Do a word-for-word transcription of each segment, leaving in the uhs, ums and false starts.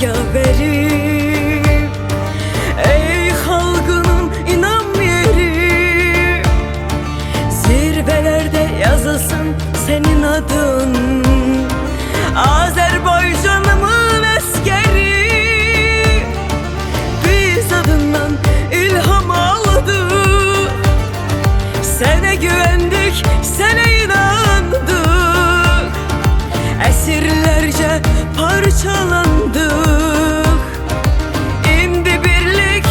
yaveri. Ey halkının inan yeri, zirvelerde yazılsın senin adın. Azerbaycanımın askeri, biz adından ilham aldık. Sana güvendik, sana inandık. Esirlerce parçalandık. İndi birlik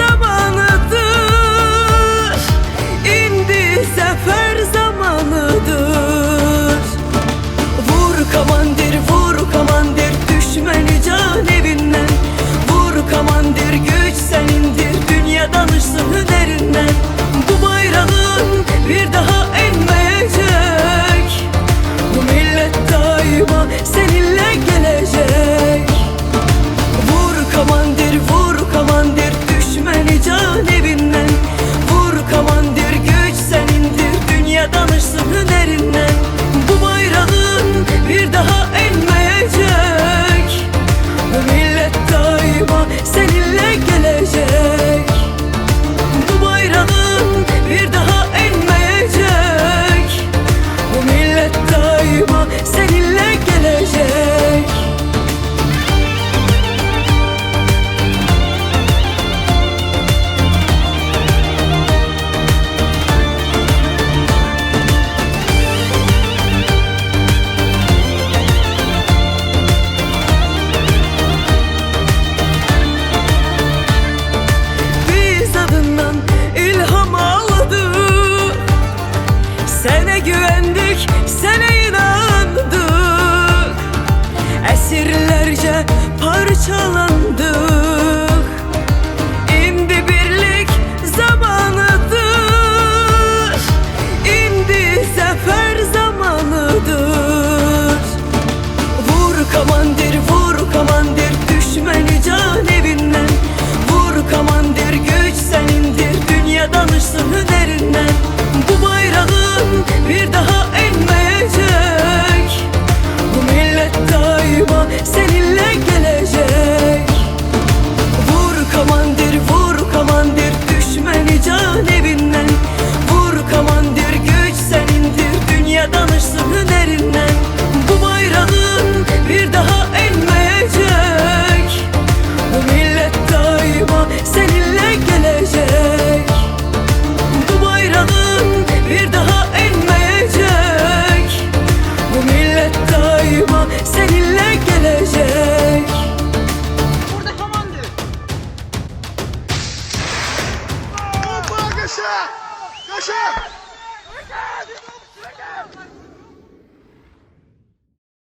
zamanıdır, İndi zafer zamanıdır. Vur komandir, vur komandir, düşmeni can evinden. Vur komandir, güç senindir, dünya danışsın hünerinden. Bu bayrağın bir daha inmeyecek, bu millet daima seninle gelecek. Vur komandir, vur komandir, düşmeni can evinden. Vur komandir, güç senindir, dünya danışsın hünerinden. Bu bayrağın bir daha inmeyecek, bu millet daima seninle gelecek. Bu bayrağın bir daha inmeyecek, bu millet daima seninle gelecek. Biz adından ilham aldık. Sana güvendik, sana inandık. Esirlerce parçalandık. İndi birlik zamanıdır, İndi zafer zamanıdır. Vur komandir, vur komandir, düşmeni can evinden. Vur komandir, güç senindir, dünya danışsın hünerinden. Bu bayrağın bir daha inmeyecek, bu millet daima seninle gelecek. Vur komandir, vur komandir, düşmeni can evinden. Vur komandir, güç senindir, dünya danışsın hünerinden. Bu bayrağın bir daha inmeyecek, bu millet daima seninle gelecek. Bu bayrağın bir daha inmeyecek, bu millet daima seninle gelecek. Burada komandır. Hoppa, kaşa! Kaşa!